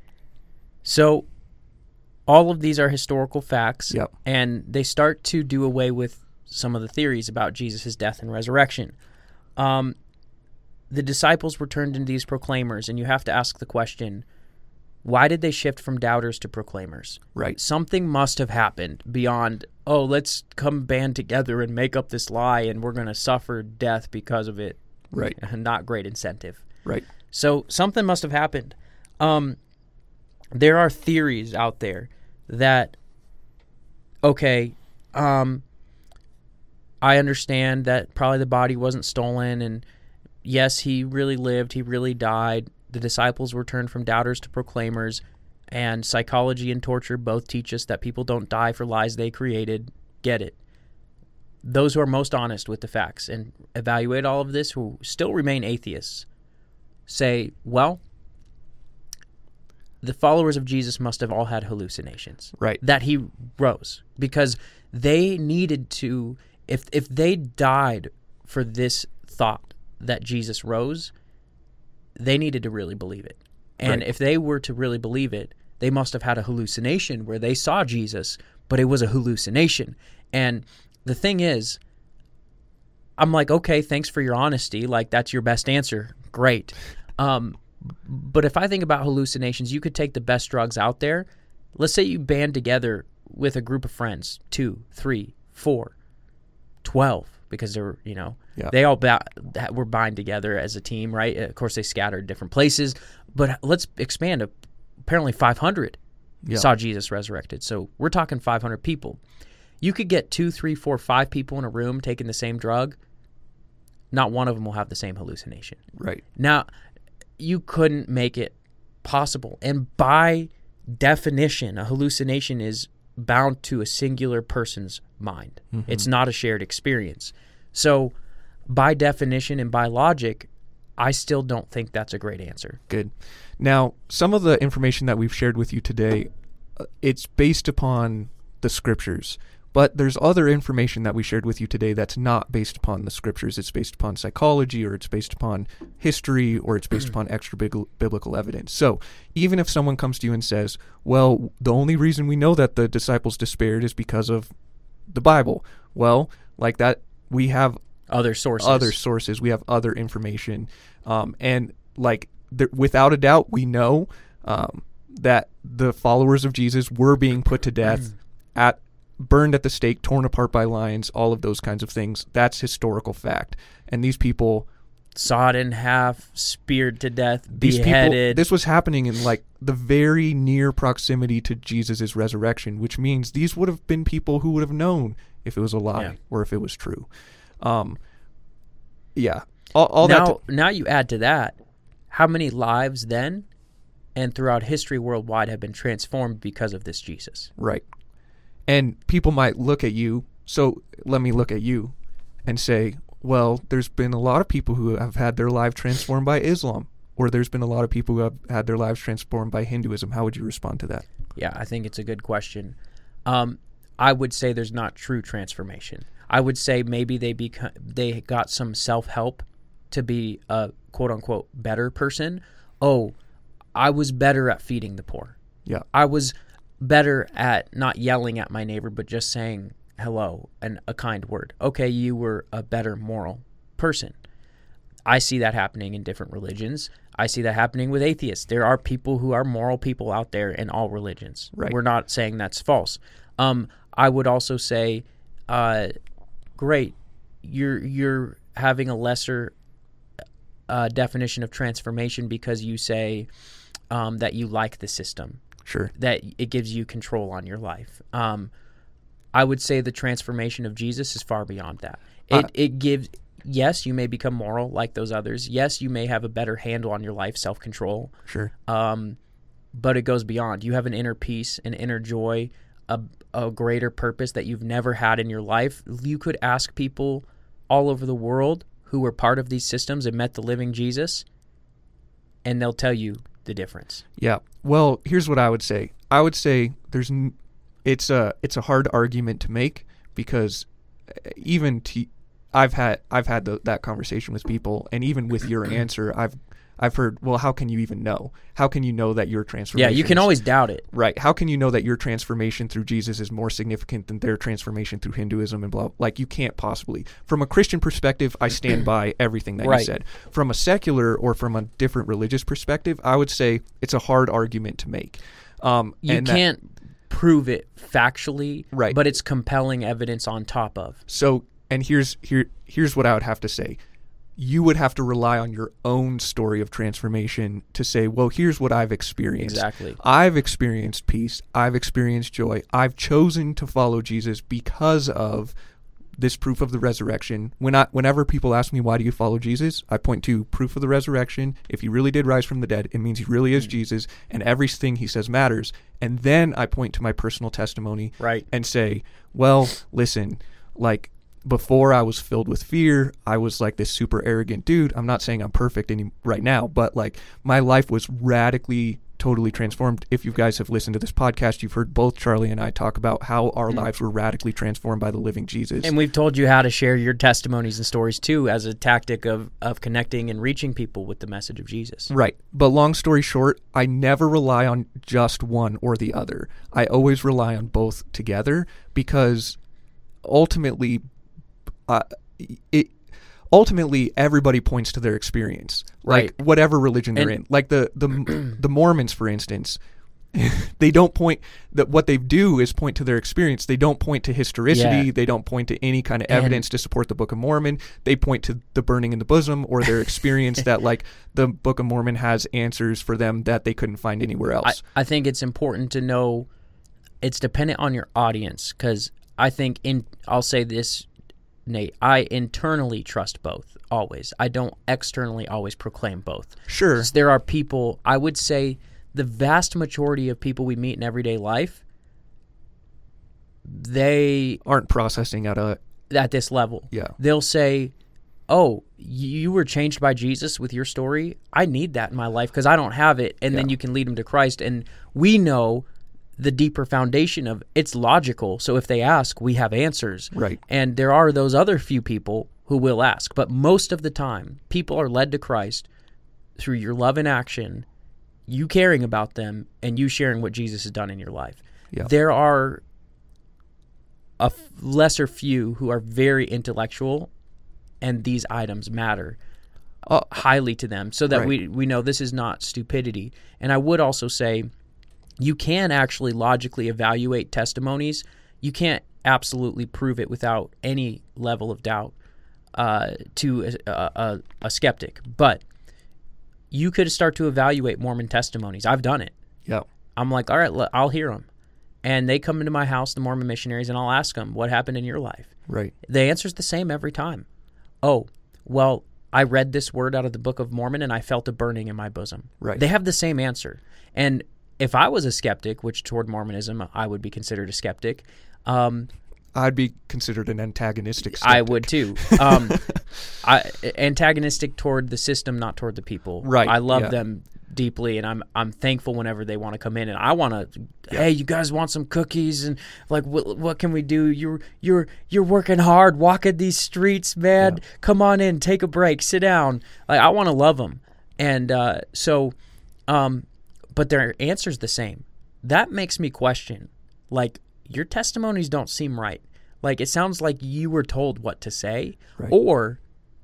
So, all of these are historical facts. Yep. And they start to do away with some of the theories about Jesus' death and resurrection. Um, the disciples were turned into these proclaimers, and you have to ask the question, why did they shift from doubters to proclaimers? Right. Something must have happened beyond, oh, let's come band together and make up this lie and we're going to suffer death because of it. Right. Not great incentive. Right. So something must have happened. Um, there are theories out there that okay, um, I understand that probably the body wasn't stolen, and yes, he really lived, he really died. The disciples were turned from doubters to proclaimers, and psychology and torture both teach us that people don't die for lies they created. Get it. Those who are most honest with the facts and evaluate all of this, who still remain atheists, say, well, the followers of Jesus must have all had hallucinations. Right. That he rose. Because they needed to, if if they died for this thought that Jesus rose, they needed to really believe it. And Right. if they were to really believe it, they must have had a hallucination where they saw Jesus, but it was a hallucination. And the thing is, I'm like, okay, thanks for your honesty. Like, that's your best answer. Great. Um, but if I think about hallucinations, you could take the best drugs out there. Let's say you band together with a group of friends, two, three, four, twelve, because they're, you know, Yeah. they all ba- were bind together as a team, right? Of course, they scattered different places. But let's expand. Apparently five hundred Yeah. saw Jesus resurrected. So we're talking five hundred people. You could get two, three, four, five people in a room taking the same drug. Not one of them will have the same hallucination. Right. Now, you couldn't make it possible. And by definition, a hallucination is bound to a singular person's mind. Mm-hmm. It's not a shared experience. So by definition and by logic, I still don't think that's a great answer. Good. Now, some of the information that we've shared with you today, uh, it's based upon the scriptures. But there's other information that we shared with you today that's not based upon the scriptures. It's based upon psychology, or it's based upon history, or it's based upon extra big- biblical evidence. So even if someone comes to you and says, well, the only reason we know that the disciples despaired is because of the Bible. Well, like that, we have Other sources. other sources. We have other information. Um, and like th- without a doubt, we know um, that the followers of Jesus were being put to death, at burned at the stake, torn apart by lions, all of those kinds of things. That's historical fact. And these people, Sawed in half, speared to death, these beheaded. people, this was happening in like the very near proximity to Jesus' resurrection, which means these would have been people who would have known if it was a lie Yeah. or if it was true. Um, yeah. All, all now, that. To, now you add to that, how many lives then and throughout history worldwide have been transformed because of this Jesus? right. And people might look at you. So let me look at you and say, well, there's been a lot of people who have had their lives transformed by Islam, or there's been a lot of people who have had their lives transformed by Hinduism. How would you respond to that? Yeah, I think it's a good question. Um, I would say there's not true transformation. I would say maybe they beca- they got some self-help to be a quote-unquote better person. Oh, I was better at feeding the poor. Yeah. I was better at not yelling at my neighbor, but just saying hello and a kind word. Okay, you were a better moral person. I see that happening in different religions. I see that happening with atheists. There are people who are moral people out there in all religions. Right. We're not saying that's false. Um, I would also say, uh, great, you're you're having a lesser uh, definition of transformation because you say um, that you like the system. Sure. That it gives you control on your life. Um, I would say the transformation of Jesus is far beyond that. It Uh, it gives, yes, you may become moral like those others. Yes, you may have a better handle on your life, self-control. Sure. Um, but it goes beyond. You have an inner peace, an inner joy, a, a greater purpose that you've never had in your life. You could ask people all over the world who were part of these systems and met the living Jesus, and they'll tell you the difference. Yeah. Well, here's what I would say. I would say there's n- it's a it's a hard argument to make, because even t- I've had I've had the, that conversation with people, and even with your answer, I've I've heard, well, how can you even know? How can you know that your Yeah, transformation? you can is- always doubt it. Right. How can you know that your transformation through Jesus is more significant than their transformation through Hinduism and blah? Like, you can't possibly. From a Christian perspective, I stand by everything that Right. you said. From a secular or from a different religious perspective, I would say it's a hard argument to make. Um, You and that- can't prove it factually, Right. but it's compelling evidence on top of. So, and here's here here's what I would have to say. you would have to rely on your own story of transformation to say, well, here's what I've experienced. Exactly. I've experienced peace. I've experienced joy. I've chosen to follow Jesus because of this proof of the resurrection. When I, whenever people ask me, why do you follow Jesus? I point to proof of the resurrection. If he really did rise from the dead, it means he really is mm. Jesus, and everything he says matters. And then I point to my personal testimony right. and say, well, listen, like, before I was filled with fear, I was like this super arrogant dude. I'm not saying I'm perfect any right now, but like my life was radically, totally transformed. If you guys have listened to this podcast, you've heard both Charlie and I talk about how our mm. lives were radically transformed by the living Jesus. And we've told you how to share your testimonies and stories too as a tactic of, of connecting and reaching people with the message of Jesus. Right. But long story short, I never rely on just one or the other. I always rely on both together because ultimately, Uh, it ultimately everybody points to their experience, like right. whatever religion they're and, in. Like the the the Mormons, for instance, they don't point that what they do is point to their experience. They don't point to historicity. Yeah. They don't point to any kind of evidence and, to support the Book of Mormon. They point to the burning in the bosom or their experience that like the Book of Mormon has answers for them that they couldn't find anywhere else. I, I think it's important to know it's dependent on your audience because I think in I'll say this. Nate, I internally trust both, always. I don't externally always proclaim both. Sure. There are people, I would say the vast majority of people we meet in everyday life, they aren't processing at a... at this level. Yeah. They'll say, oh, you were changed by Jesus with your story? I need that in my life because I don't have it. And yeah. then you can lead them to Christ. And we know the deeper foundation of it's logical. So if they ask, we have answers. Right. And there are those other few people who will ask. But most of the time, people are led to Christ through your love and action, you caring about them, and you sharing what Jesus has done in your life. Yeah. There are a f- lesser few who are very intellectual, and these items matter uh, highly to them so that right. we, we know this is not stupidity. And I would also say, you can actually logically evaluate testimonies. You can't absolutely prove it without any level of doubt uh, to a, a, a skeptic. But you could start to evaluate Mormon testimonies. I've done it. Yeah. I'm like, all right, I'll hear them. And they come into my house, the Mormon missionaries, and I'll ask them, what happened in your life? Right. The answer's the same every time. Oh, well, I read this word out of the Book of Mormon, and I felt a burning in my bosom. Right. They have the same answer. And if I was a skeptic, which toward Mormonism I would be considered a skeptic, um, I'd be considered an antagonistic skeptic. I would too. Um, I, antagonistic toward the system, not toward the people. Right. I love yeah. them deeply, and I'm I'm thankful whenever they want to come in, and I want to. Yeah. Hey, you guys want some cookies? And like, what, what can we do? You're you're you're working hard, walking these streets, man. Yeah. Come on in, take a break, sit down. Like, I want to love them, and uh, so. Um, But their answer's the same. That makes me question, like, your testimonies don't seem right. Like, it sounds like you were told what to say, right. or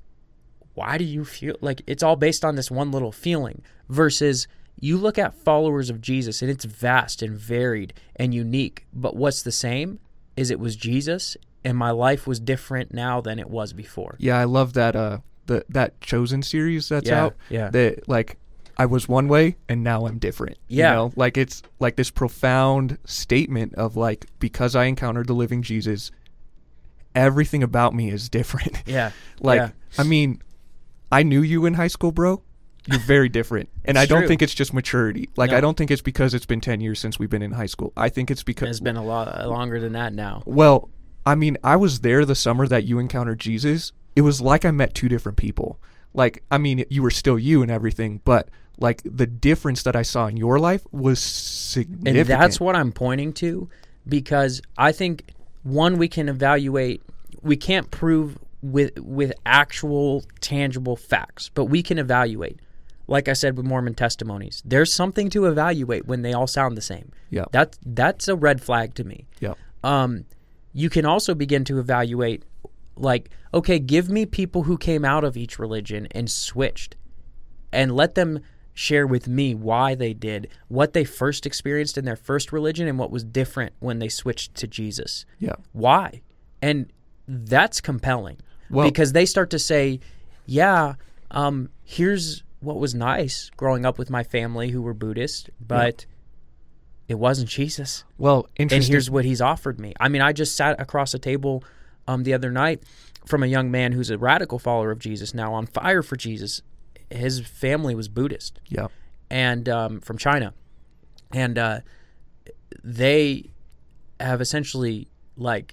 why do you feel like it's all based on this one little feeling versus you look at followers of Jesus and it's vast and varied and unique. But what's the same is it was Jesus, and my life was different now than it was before. Yeah, I love that uh the that Chosen series that's yeah, out. Yeah. That like I was one way and now I'm different. Yeah. You know, like it's like this profound statement of like, because I encountered the living Jesus, everything about me is different. Yeah. like, yeah. I mean, I knew you in high school, bro. You're very different. And I don't true. think it's just maturity. Like, no. I don't think it's because it's been ten years since we've been in high school. I think it's because... It's been a lot longer than that now. Well, I mean, I was there the summer that you encountered Jesus. It was like I met two different people. Like, I mean, you were still you and everything, but... like the difference that I saw in your life was significant. And that's what I'm pointing to, because I think, one, we can evaluate, we can't prove with with actual tangible facts, but we can evaluate. Like I said with Mormon testimonies, there's something to evaluate when they all sound the same. Yeah. That, that's a red flag to me. Yeah. Um, you can also begin to evaluate, like, okay, give me people who came out of each religion and switched, and let them share with me why they did, what they first experienced in their first religion and what was different when they switched to Jesus. Yeah. Why? And that's compelling, well, because they start to say, yeah, um, here's what was nice growing up with my family who were Buddhist, but yeah. it wasn't Jesus. Well, And interesting. here's what he's offered me. I mean, I just sat across a table um, the other night from a young man who's a radical follower of Jesus, now on fire for Jesus. His family was Buddhist. Yeah. And um, from China. And uh, they have essentially, like,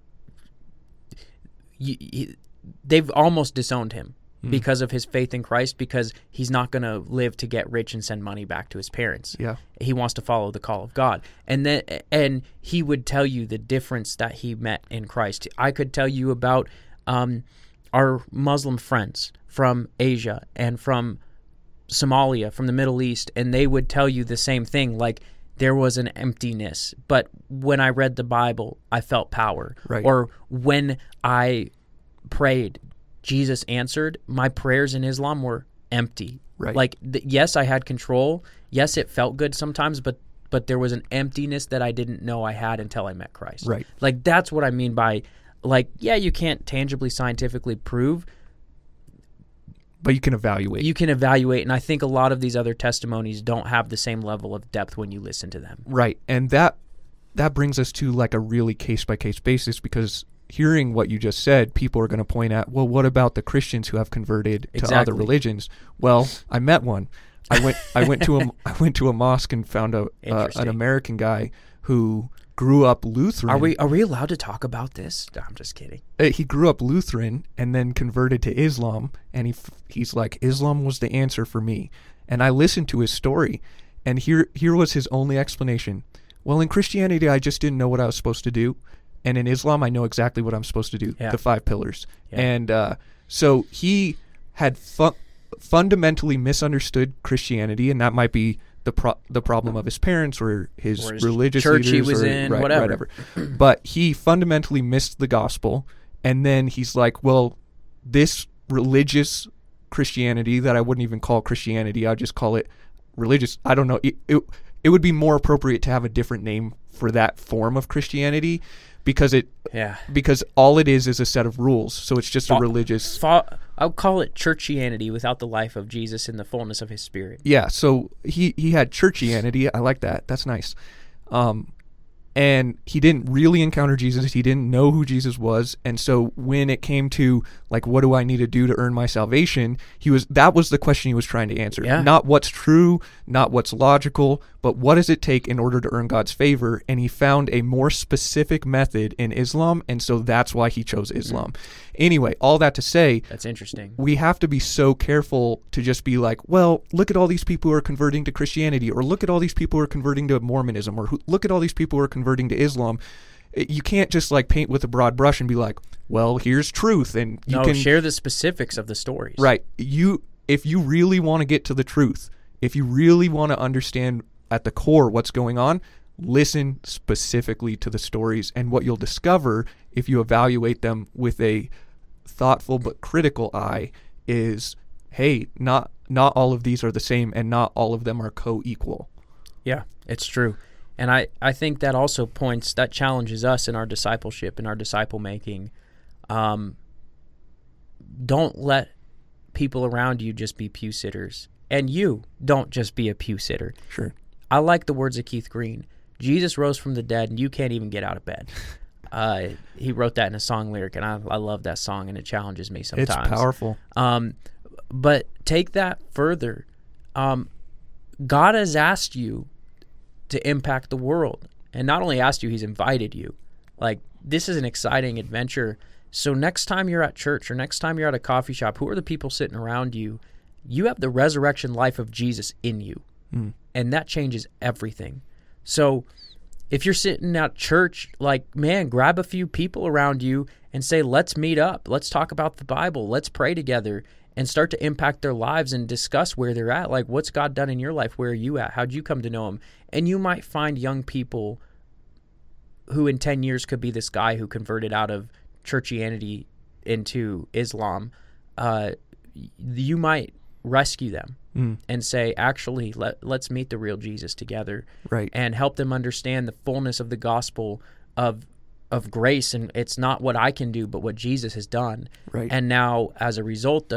y- y- they've almost disowned him mm. because of his faith in Christ, because he's not going to live to get rich and send money back to his parents. Yeah. He wants to follow the call of God. And then, and he would tell you the difference that he met in Christ. I could tell you about um, our Muslim friends from Asia and from Somalia, from the Middle East, and they would tell you the same thing, like there was an emptiness. But when I read the Bible, I felt power. Right. Or when I prayed, Jesus answered. My prayers in Islam were empty. Right. Like, th- yes, I had control. Yes, it felt good sometimes, but but there was an emptiness that I didn't know I had until I met Christ. Right. Like, that's what I mean by, like, yeah, you can't tangibly, scientifically prove, but you can evaluate. you can evaluate, and I think a lot of these other testimonies don't have the same level of depth when you listen to them. Right. And that that brings us to like a really case-by-case basis, because hearing what you just said, people are going to point at, well, what about the Christians who have converted to Exactly. other religions? Well, I met one. I went I went to a I went to a mosque and found a uh, an Interesting. American guy who grew up Lutheran. Are we are we allowed to talk about this? No, I'm just kidding. Uh, he grew up Lutheran and then converted to Islam, and he f- he's like, Islam was the answer for me. And I listened to his story, and here here was his only explanation. Well, in Christianity, I just didn't know what I was supposed to do, and in Islam, I know exactly what I'm supposed to do, Yeah. the five pillars. Yeah. And uh, so he had fu- fundamentally misunderstood Christianity, and that might be the pro- the problem of his parents or his, Or his religious church he leaders was or in, right, whatever. But he fundamentally missed the gospel, and then he's like, well, this religious Christianity that I wouldn't even call Christianity, I'd just call it religious. I don't know. It, it, it would be more appropriate to have a different name for that form of Christianity, because it Yeah. because all it is is a set of rules. So it's just a Fa- religious. Fa- I'll call it churchianity without the life of Jesus in the fullness of his spirit. Yeah, so he, he had churchianity. I like that. That's nice. Um, and he didn't really encounter Jesus. He didn't know who Jesus was. And so when it came to, like, what do I need to do to earn my salvation, he was that was the question he was trying to answer. Yeah. Not what's true, not what's logical, but what does it take in order to earn God's favor? And he found a more specific method in Islam, and so that's why he chose Islam. Anyway, all that to say, That's interesting. we have to be so careful to just be like, well, look at all these people who are converting to Christianity, or look at all these people who are converting to Mormonism, or who, look at all these people who are converting to Islam. You can't just like paint with a broad brush and be like, well, here's truth, and you no, can share the specifics of the stories. right. You if you really want to get to the truth, if you really want to understand at the core what's going on, listen specifically to the stories, and what you'll discover if you evaluate them with a thoughtful but critical eye is, hey, not not all of these are the same, and not all of them are co-equal. Yeah, it's true. And I, I think that also points, that challenges us in our discipleship, in our disciple making. Um, don't let people around you just be pew sitters. And you don't just be a pew sitter. Sure. I like the words of Keith Green. Jesus rose from the dead, and you can't even get out of bed. Uh, he wrote that in a song lyric, and I, I love that song, and it challenges me sometimes. It's powerful. Um, but take that further. Um, God has asked you to impact the world, and not only asked you, he's invited you. Like, this is an exciting adventure. So next time you're at church, or next time you're at a coffee shop, who are the people sitting around you? You have the resurrection life of Jesus in you, Mm. and that changes everything. So if you're sitting at church, like, man, grab a few people around you and say, let's meet up. Let's talk about the Bible. Let's pray together, and start to impact their lives and discuss where they're at. Like, what's God done in your life? Where are you at? How'd you come to know him? And you might find young people who in ten years could be this guy who converted out of churchianity into Islam. Uh, you might rescue them Mm. and say, actually, let, let's meet the real Jesus together. Right. And help them understand the fullness of the gospel of of grace. And it's not what I can do, but what Jesus has done. Right. And now, as a result of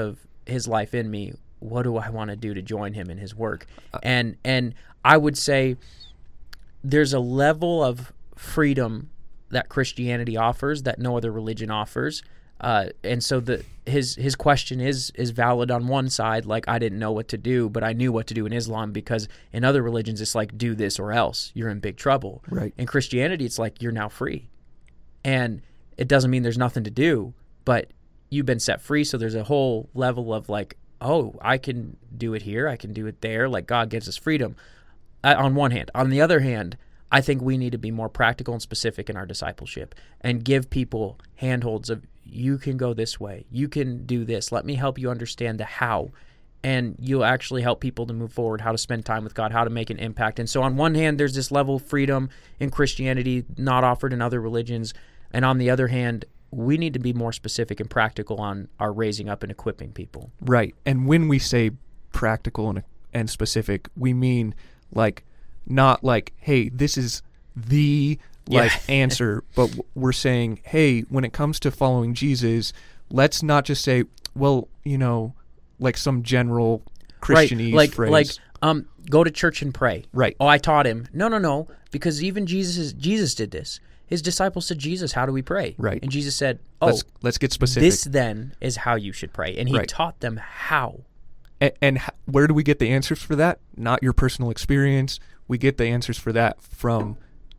his life in me, what do I want to do to join him in his work? And and I would say there's a level of freedom that Christianity offers that no other religion offers. Uh, and so the his his question is is valid on one side, like I didn't know what to do, but I knew what to do in Islam, because in other religions it's like do this or else, you're in big trouble. Right. In Christianity it's like you're now free. And it doesn't mean there's nothing to do, but you've been set free, so there's a whole level of like, oh, I can do it here, I can do it there, like God gives us freedom uh, on one hand. On the other hand, I think we need to be more practical and specific in our discipleship and give people handholds of, you can go this way, you can do this, let me help you understand the how, and you'll actually help people to move forward, how to spend time with God, how to make an impact. And so on one hand, there's this level of freedom in Christianity not offered in other religions, and on the other hand, we need to be more specific and practical on our raising up and equipping people. Right. And when we say practical and and specific, we mean like not like, hey, this is the like Yeah. answer, but w- we're saying, hey, when it comes to following Jesus, let's not just say, well, you know, like some general Christianese right. like, phrase. Like, um, go to church and pray. Right. Oh, I taught him. No, no, no, because even Jesus is, Jesus did this. His disciples said, Jesus, how do we pray? Right. And Jesus said, oh, let's let's get specific. this then is how you should pray. And he Right. taught them how. And, and h- where do we get the answers for that? Not your personal experience. We get the answers for that from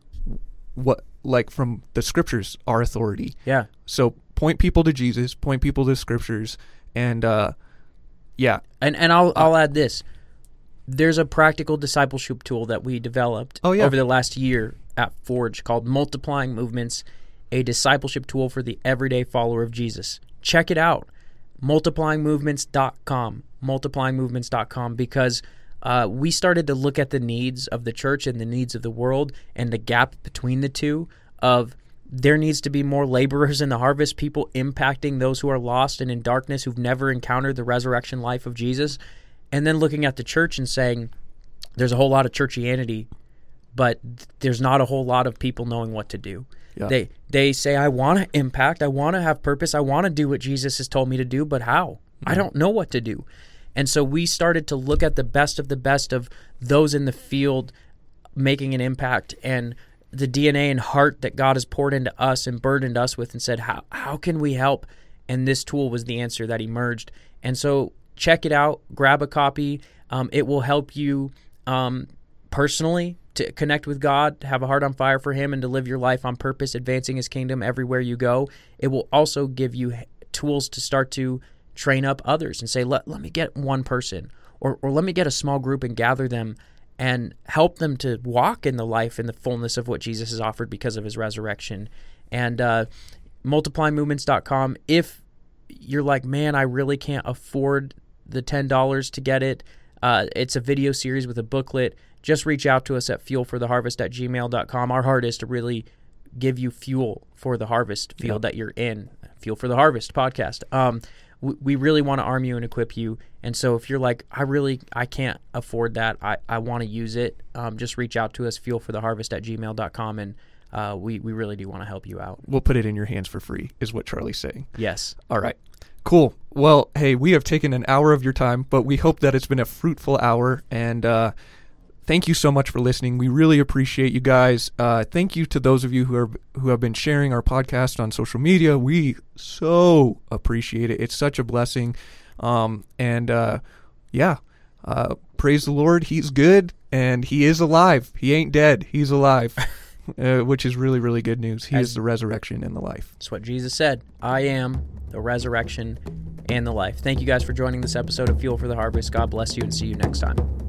what, like from the scriptures, our authority. Yeah. So point people to Jesus, point people to scriptures, and uh, yeah, And and I'll I'll add this. There's a practical discipleship tool that we developed Oh, yeah. over the last year at Forge called Multiplying Movements, a discipleship tool for the everyday follower of Jesus. Check it out. multiplying movements dot com. multiplying movements dot com, because uh, we started to look at the needs of the church and the needs of the world and the gap between the two of there needs to be more laborers in the harvest, people impacting those who are lost and in darkness who've never encountered the resurrection life of Jesus. And then looking at the church and saying there's a whole lot of churchianity, but there's not a whole lot of people knowing what to do. Yeah. They they say, I want to impact, I want to have purpose, I want to do what Jesus has told me to do, but how? Mm-hmm. I don't know what to do. And so we started to look at the best of the best of those in the field making an impact and the D N A and heart that God has poured into us and burdened us with, and said, how how can we help? And this tool was the answer that emerged. And so check it out, grab a copy. Um, it will help you um, personally to connect with God, have a heart on fire for Him, and to live your life on purpose, advancing His kingdom everywhere you go. It will also give you tools to start to train up others and say, let, let me get one person, or, or let me get a small group and gather them and help them to walk in the life and the fullness of what Jesus has offered because of His resurrection. And uh, multiplying movements dot com, if you're like, man, I really can't afford the ten dollars to get it, uh, it's a video series with a booklet. Just reach out to us at fuel for the harvest at gmail dot com. Our heart is to really give you fuel for the harvest field Yep. that you're in. Fuel for the Harvest podcast. Um, we, we really want to arm you and equip you. And so if you're like, I really, I can't afford that, I, I want to use it, um, just reach out to us, fuel for the harvest at gmail dot com, and uh, we, we really do want to help you out. we'll put it in your hands for free, is what Charlie's saying. Yes. All right. Cool. Well, hey, we have taken an hour of your time, but we hope that it's been a fruitful hour. And uh, thank you so much for listening. We really appreciate you guys. Uh, thank you to those of you who are who have been sharing our podcast on social media. We so appreciate it. It's such a blessing. Um, and uh, yeah, uh, praise the Lord. He's good, and He is alive. He ain't dead. He's alive, uh, which is really, really good news. He As- is the resurrection and the life. That's what Jesus said. I am the resurrection and the life. Thank you guys for joining this episode of Fuel for the Harvest. God bless you, and see you next time.